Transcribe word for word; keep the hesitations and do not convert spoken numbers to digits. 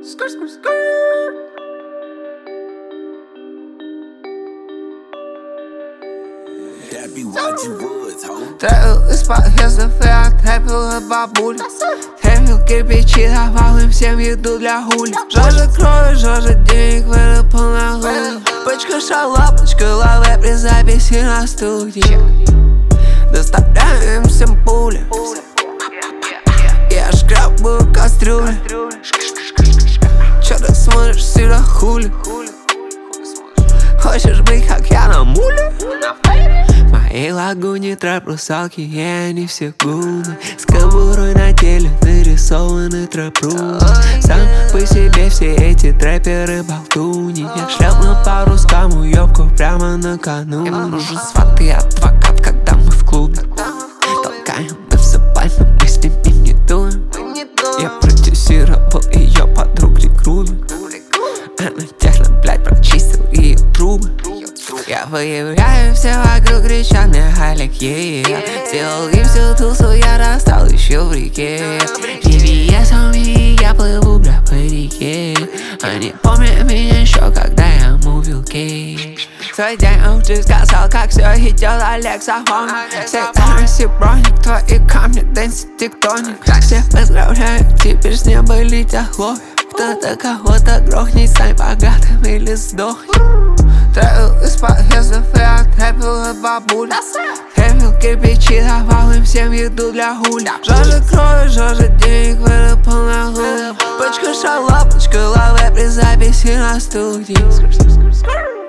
Skr, skr, skr. Трэвел из подъезда, я трэпил от бабули. Трэпил кирпичи, давал им всем еду для хули. Жажда крови, жажда денег, выра полная хули. Пачка шалапочка, лаве при записи на студии. Доставляем им всем пули. Я шкрабаю кастрюли. Чё ты смотришь сюда, хули? Хочешь быть как я на муле? В моей лагуне трэп русалки, и они все гуны. С кобурой на теле нарисованы трэп-руны. Сам по себе все эти трэперы болтуни. Я шлял на пару скам уёбку прямо накануне. Я нужен сват и адвокат, когда мы в клубе. Толкаем мы в запальном, мы с ними не дуем. Я продюсировал ее подруг рекрутинг. Она техно, блядь, прочистил ее трубы. Я выявляю, все вокруг кричат мне Халик, yeah. Сделал им всю тусу, я достал еще в реке. Живи я сам, и я плыву, бля, по реке. Они помнят меня еще, когда я мувил кейдж. Свой день уже сказал, как все идет, Алексафон. Всегда носи броник, твои камни, дэнси, тектоник. Все поздравляют, теперь с неба летят хлопья. Кто-то кого-то грохнет, стань богатым или сдохнет. Трэвел из подъездов, я трэпил от бабули. Трэпил кирпичи, давал им всем еду для хули. Жажда крови, жажда денег, выра полная хули. Пачка шалапочка, лаве при записи на студии.